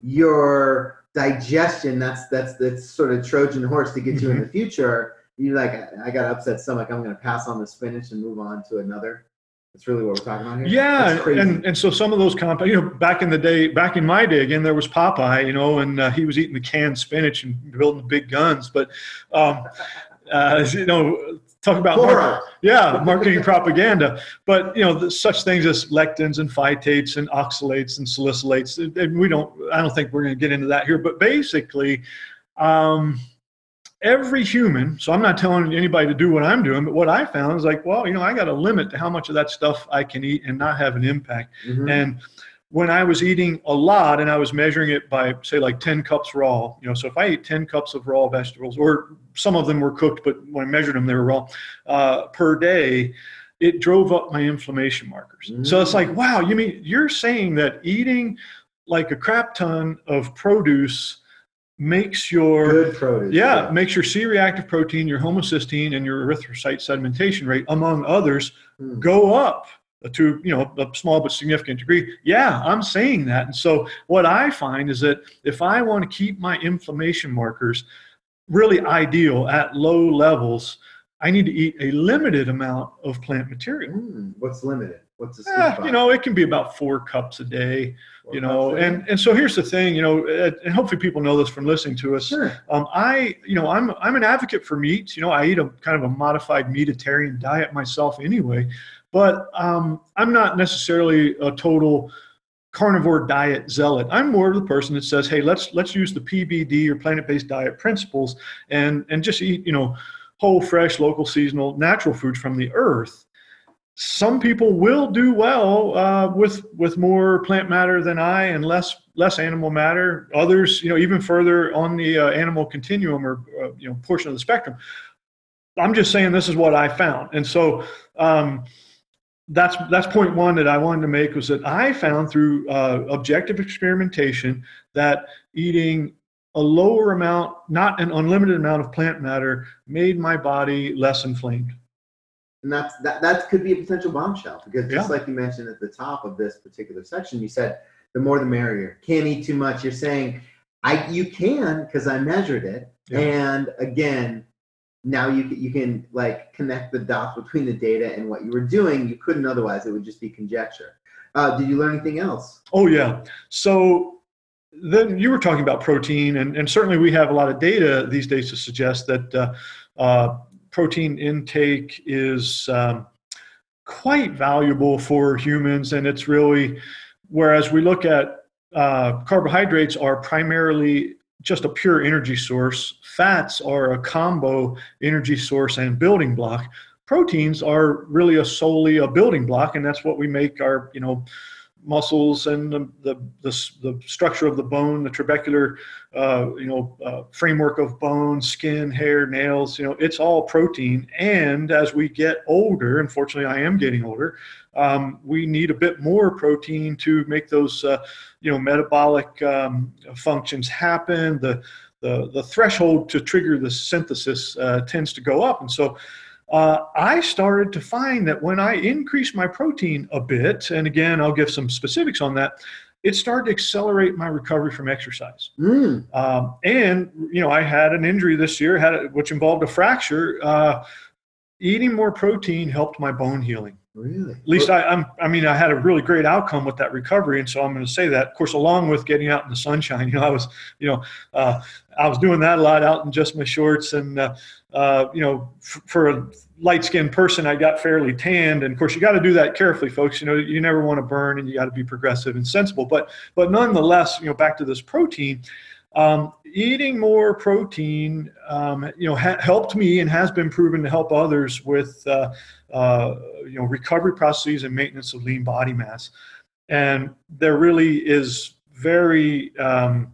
your digestion. That's that's that's sort of Trojan horse to get mm-hmm. you in the future. You're like, I got an upset stomach, I'm going to pass on the spinach and move on to another. That's really what we're talking about here. Yeah, and, and so some of those compounds, you know, back in the day, back in my day, again, there was Popeye, you know, and uh, he was eating the canned spinach and building big guns. But, um, uh, you know, talk about market, yeah, marketing propaganda. But, you know, the, such things as lectins and phytates and oxalates and salicylates, and we don't, I don't think we're going to get into that here. But basically, um, every human, so I'm not telling anybody to do what I'm doing, but what I found is like, well, you know, I got a limit to how much of that stuff I can eat and not have an impact. Mm-hmm. And when I was eating a lot and I was measuring it by, say, like ten cups raw, you know, so if I ate ten cups of raw vegetables, or some of them were cooked, but when I measured them, they were raw, uh, per day, it drove up my inflammation markers. Mm-hmm. So it's like, wow, you mean you're saying that eating like a crap ton of produce makes your good produce, yeah, yeah, makes your C-reactive protein, your homocysteine, and your erythrocyte sedimentation rate, among others, hmm. go up to, you know, a small but significant degree. Yeah, I'm saying that. And so what I find is that if I want to keep my inflammation markers really ideal at low levels, I need to eat a limited amount of plant material. Hmm. What's limited? What's the eh, you know, it can be about four cups a day, four you know, and, and so here's the thing, you know, and hopefully people know this from listening to us. Sure. Um, I, you know, I'm, I'm an advocate for meat. You know, I eat a kind of a modified meatitarian diet myself anyway, but um, I'm not necessarily a total carnivore diet zealot. I'm more of the person that says, hey, let's, let's use the P B D or plant-based diet principles and, and just eat, you know, whole, fresh, local, seasonal, natural foods from the earth. some people will do well uh, with with more plant matter than I and less less animal matter. Others, you know, even further on the uh, animal continuum or uh, you know portion of the spectrum. I'm just saying this is what I found, and so um, that's that's point one that I wanted to make, was that I found through uh, objective experimentation that eating a lower amount, not an unlimited amount of plant matter, made my body less inflamed. And that's, that, that could be a potential bombshell, because just Yeah. like you mentioned at the top of this particular section, you said the more the merrier. Can't eat too much. You're saying, I you can, because I measured it. Yeah. And again, now you can, you can like connect the dots between the data and what you were doing. You couldn't otherwise. It would just be conjecture. Uh, did you learn anything else? Oh, yeah. So then you were talking about protein, and, and certainly we have a lot of data these days to suggest that uh, uh, protein intake is um, quite valuable for humans, and it's really, whereas we look at uh, carbohydrates are primarily just a pure energy source, fats are a combo energy source and building block, proteins are really a solely a building block, and that's what we make our, you know, muscles and the, the, the, the structure of the bone, the trabecular, uh, you know, uh, framework of bone, skin, hair, nails, you know, it's all protein. And as we get older, unfortunately, I am getting older, um, we need a bit more protein to make those, uh, you know, metabolic um, functions happen. The, the, the threshold to trigger the synthesis uh, tends to go up. And so Uh, I started to find that when I increased my protein a bit, and again, I'll give some specifics on that, it started to accelerate my recovery from exercise. Mm. Um, and, you know, I had an injury this year, had a, which involved a fracture. Uh, eating more protein helped my bone healing. Really? At least I, I'm, I mean, I had a really great outcome with that recovery, and so I'm going to say that. Of course, along with getting out in the sunshine, you know, I was, you know, uh, I was doing that a lot out in just my shorts, and uh, uh, you know, f- for a light-skinned person, I got fairly tanned, and of course, you got to do that carefully, folks. You know, you never want to burn, and you got to be progressive and sensible. But, but nonetheless, you know, back to this protein. Um, eating more protein, um, you know, ha- helped me and has been proven to help others with, uh, uh, you know, recovery processes and maintenance of lean body mass. And there really is very um,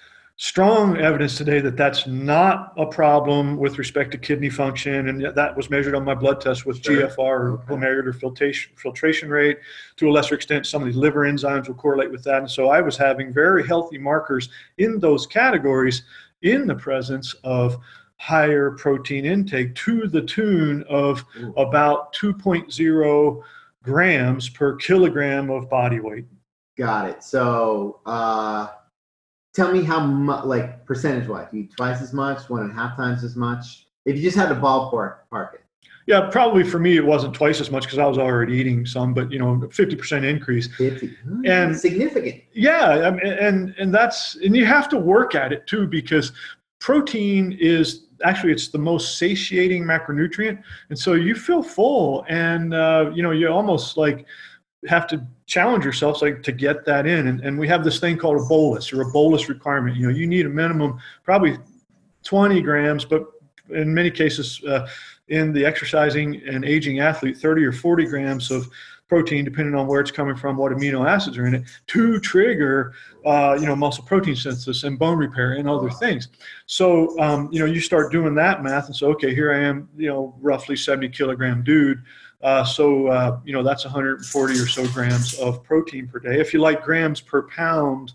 strong evidence today that that's not a problem with respect to kidney function, and that was measured on my blood test with Sure. G F R, or Okay. glomerular filtration, filtration rate. To a lesser extent, some of these liver enzymes will correlate with that. And so I was having very healthy markers in those categories in the presence of higher protein intake, to the tune of Ooh. about two point zero grams per kilogram of body weight. Got it. So, uh, tell me how much, like percentage-wise, you eat twice as much, one and a half times as much? If you just had to ballpark park it. Yeah, probably for me, it wasn't twice as much because I was already eating some, but, you know, fifty percent increase. fifty. Oh, And- significant. Yeah, I mean, and and that's, and you have to work at it too, because protein is actually, it's the most satiating macronutrient, and so you feel full, and uh, you know, you almost like have to challenge yourself like to get that in, and, and we have this thing called a bolus, or a bolus requirement. You know, you need a minimum probably twenty grams, but in many cases, uh, in the exercising and aging athlete, thirty or forty grams of protein, depending on where it's coming from, what amino acids are in it, to trigger, uh, you know, muscle protein synthesis and bone repair and other things. So, um, you know, you start doing that math, and so, okay, here I am, you know, roughly seventy kilogram dude. Uh, so, uh, you know, that's one hundred forty or so grams of protein per day. If you like grams per pound,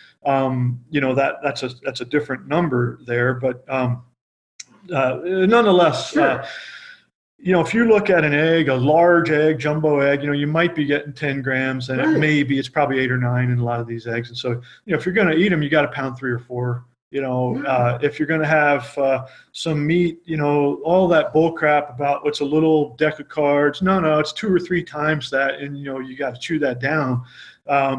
um, you know, that that's a that's a different number there. But um, uh, nonetheless, Sure. uh, you know, if you look at an egg, a large egg, jumbo egg, you know, you might be getting ten grams, and Right. it maybe it's probably eight or nine in a lot of these eggs. And so, you know, if you're going to eat them, you got to pound three or four. You know, Yeah. uh, if you're going to have uh, some meat, you know, all that bull crap about what's a little deck of cards. No, no, it's two or three times that, and you know, you got to chew that down. Um,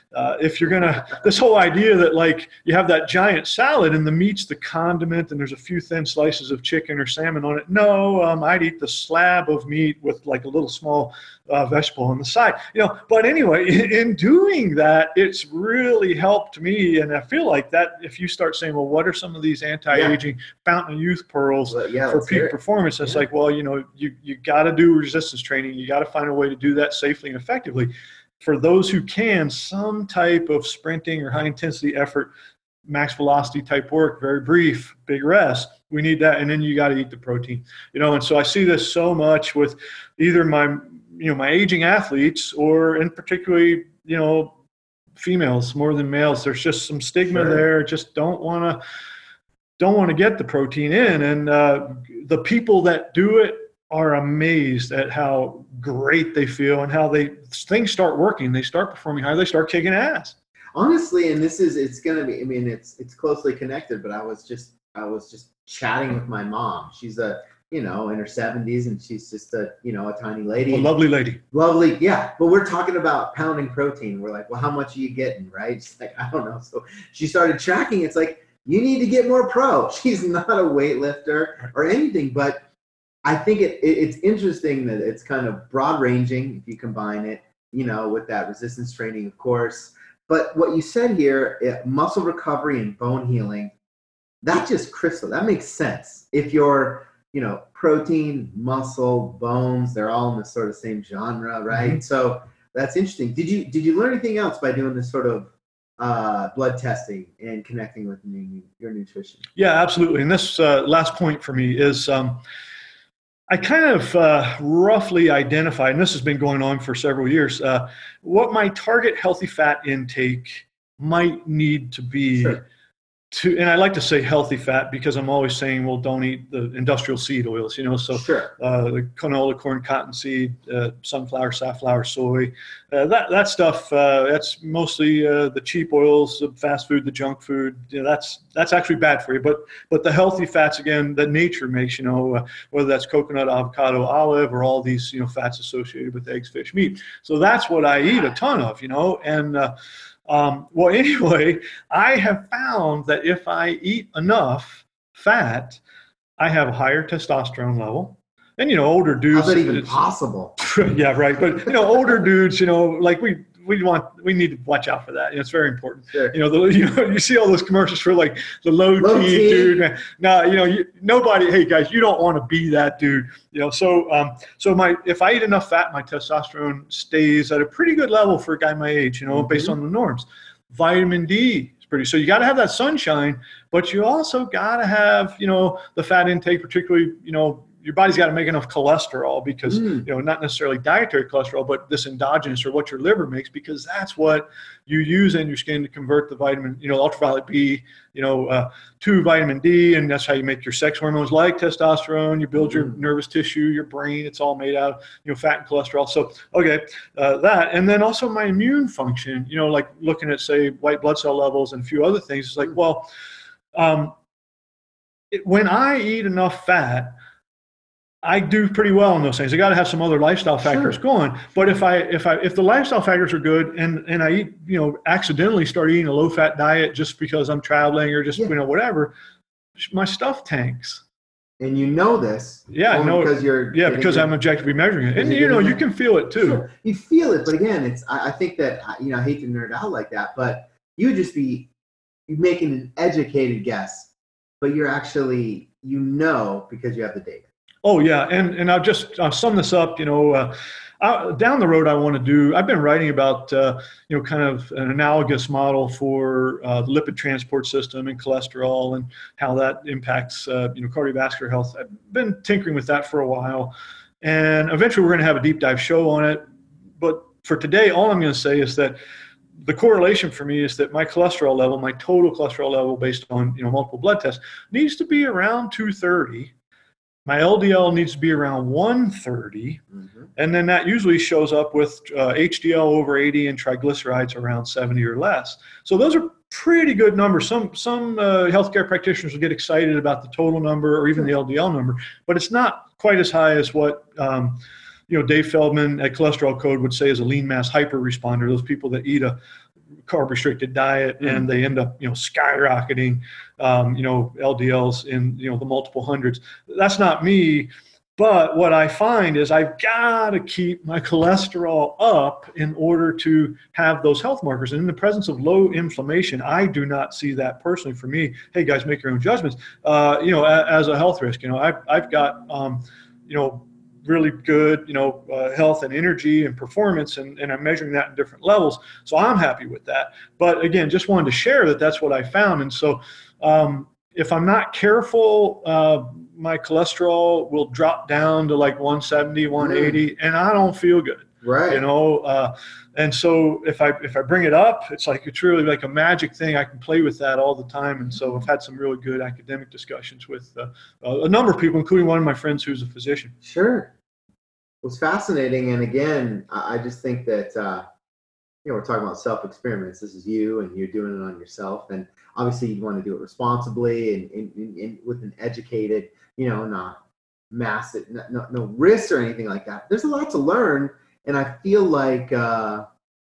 uh, if you're gonna, this whole idea that like you have that giant salad and the meat's the condiment and there's a few thin slices of chicken or salmon on it. No, um, I'd eat the slab of meat with like a little small uh, vegetable on the side, you know. But anyway, in, in doing that, it's really helped me. And I feel like that if you start saying, well, what are some of these anti-aging yeah. fountain of youth pearls well, yeah, for peak performance? It's yeah. like, well, you know, you, you got to do resistance training. You got to find a way to do that safely and effectively. For those who can, some type of sprinting or high intensity effort, max velocity type work, very brief, big rest, we need that. And then you got to eat the protein, you know. And so I see this so much with either my, you know, my aging athletes or in particularly, you know, females more than males. There's just some stigma sure. there. Just don't want to, don't want to get the protein in. And uh, the people that do it are amazed at how great they feel and how they things start working. They start performing higher. They start kicking ass. Honestly, and this is it's gonna be. I mean, it's it's closely connected. But I was just I was just chatting with my mom. She's a you know in her seventies, and she's just a you know a tiny lady. A lovely lady. Lovely, yeah. But we're talking about pounding protein. We're like, well, how much are you getting, right? She's like, I don't know. So she started tracking. It's like you need to get more pro. She's not a weightlifter or anything, but I think it, it it's interesting that it's kind of broad ranging if you combine it, you know, with that resistance training, of course. But what you said here, it, muscle recovery and bone healing, that just crystal, that makes sense. If you're, you know, protein, muscle, bones, they're all in the sort of same genre, right? Mm-hmm. So that's interesting. Did you did you learn anything else by doing this sort of uh, blood testing and connecting with new, your nutrition? Yeah, absolutely. And this uh, last point for me is um, I kind of uh, roughly identified, and this has been going on for several years, uh, what my target healthy fat intake might need to be. Sure. To, and I like to say healthy fat because I'm always saying, well, don't eat the industrial seed oils, you know, so sure. uh, the canola, corn, cottonseed, uh, sunflower, safflower, soy, uh, that that stuff, uh, that's mostly uh, the cheap oils, the fast food, the junk food. You know, that's that's actually bad for you. But but the healthy fats, again, that nature makes, you know, uh, whether that's coconut, avocado, olive, or all these, you know, fats associated with eggs, fish, meat. So that's what I eat a ton of, you know, and uh, Um, well, anyway, I have found that if I eat enough fat, I have a higher testosterone level. And, you know, older dudes. How's that even possible? Yeah, right. But, you know, older dudes, you know, like we, we want, we need to watch out for that. You know, it's very important. Sure. You know, the, you know, you see all those commercials for like the low, low T, T dude. Man. Now, you know, you, nobody, hey guys, you don't want to be that dude. You know, so, um, so my, if I eat enough fat, my testosterone stays at a pretty good level for a guy my age, you know, mm-hmm. based on the norms. Vitamin D is pretty, so you got to have that sunshine, but you also got to have, you know, the fat intake, particularly, you know, your body's got to make enough cholesterol because, mm. you know, not necessarily dietary cholesterol, but this endogenous or what your liver makes, because that's what you use in your skin to convert the vitamin, you know, ultraviolet B, you know, uh, to vitamin D. And that's how you make your sex hormones like testosterone. You build mm. your nervous tissue, your brain. It's all made out of, you know, fat and cholesterol. So, okay, uh, that. And then also my immune function, you know, like looking at, say, white blood cell levels and a few other things. It's like, well, um, it, when I eat enough fat, I do pretty well in those things. I got to have some other lifestyle factors sure. going. But if I if I if the lifestyle factors are good and and I eat, you know, accidentally start eating a low fat diet just because I'm traveling or just yeah. you know whatever, my stuff tanks. And you know this. Yeah, I know because you're yeah because your, I'm objectively measuring it, and you know you can feel it too. Sure. You feel it, but again, it's I, I think that you know I hate to nerd out like that, but you would just be you're making an educated guess, but you're actually you know because you have the data. Oh yeah, and and I'll just I'll sum this up. You know, uh, I, down the road, I want to do. I've been writing about uh, you know kind of an analogous model for uh, the lipid transport system and cholesterol and how that impacts uh, you know cardiovascular health. I've been tinkering with that for a while, and eventually we're going to have a deep dive show on it. But for today, all I'm going to say is that the correlation for me is that my cholesterol level, my total cholesterol level based on you know multiple blood tests, needs to be around two thirty. My L D L needs to be around one thirty, mm-hmm. and then that usually shows up with uh, H D L over eighty and triglycerides around seventy or less. So those are pretty good numbers. Some some uh, healthcare practitioners will get excited about the total number or even the L D L number, but it's not quite as high as what um, you know Dave Feldman at Cholesterol Code would say is a lean mass hyper responder. Those people that eat a carb restricted diet, Mm. and they end up, you know, skyrocketing, um, you know, L D Ls in, you know, the multiple hundreds. That's not me. But what I find is I've got to keep my cholesterol up in order to have those health markers. And in the presence of low inflammation, I do not see that personally for me. Hey guys, make your own judgments. Uh, you know, as a health risk, you know, I've, I've got, um, you know, really good, you know, uh, health and energy and performance, and, and I'm measuring that in different levels. So I'm happy with that. But again, just wanted to share that that's what I found. And so um, if I'm not careful, uh, my cholesterol will drop down to like one seventy, one eighty, mm. and I don't feel good. Right. You know, uh, and so if I if I bring it up, it's like it's really like a magic thing. I can play with that all the time. And so I've had some really good academic discussions with uh, a number of people, including one of my friends who's a physician. Sure. Well, it's fascinating. And again, I just think that, uh, you know, we're talking about self-experiments. This is you, and you're doing it on yourself. And obviously you want to do it responsibly and, and, and, and with an educated, you know, not massive, no, no risks or anything like that. There's a lot to learn. And I feel like uh,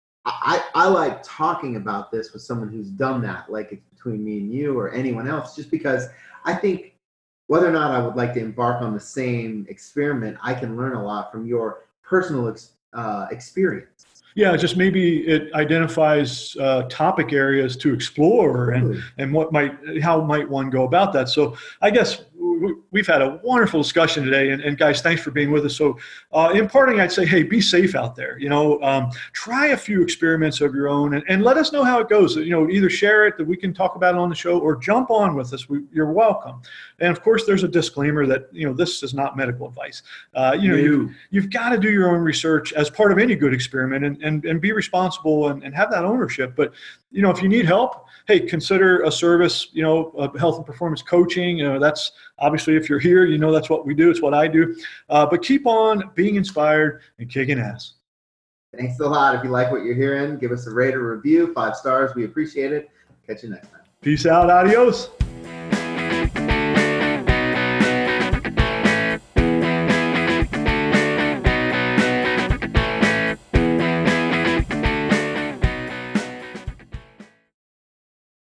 I, I like talking about this with someone who's done that, like it's between me and you or anyone else, just because I think whether or not I would like to embark on the same experiment, I can learn a lot from your personal ex, uh, experience. Yeah, just maybe it identifies uh, topic areas to explore and, Totally. and what might, how might one go about that. So I guess we've had a wonderful discussion today, and, and guys, thanks for being with us. So uh, in parting, I'd say, hey, be safe out there. You know, um, try a few experiments of your own, and, and let us know how it goes. You know, either share it that we can talk about it on the show, or jump on with us. We, you're welcome. And of course, there's a disclaimer that, you know, this is not medical advice. Uh, you know, you, you've got to do your own research as part of any good experiment, and, and, and be responsible and, and have that ownership. But, you know, if you need help, hey, consider a service, you know, of health and performance coaching. You know, that's obviously, if you're here, you know, that's what we do. It's what I do. Uh, but keep on being inspired and kicking ass. Thanks a lot. If you like what you're hearing, give us a rate or review, five stars. We appreciate it. Catch you next time. Peace out. Adios.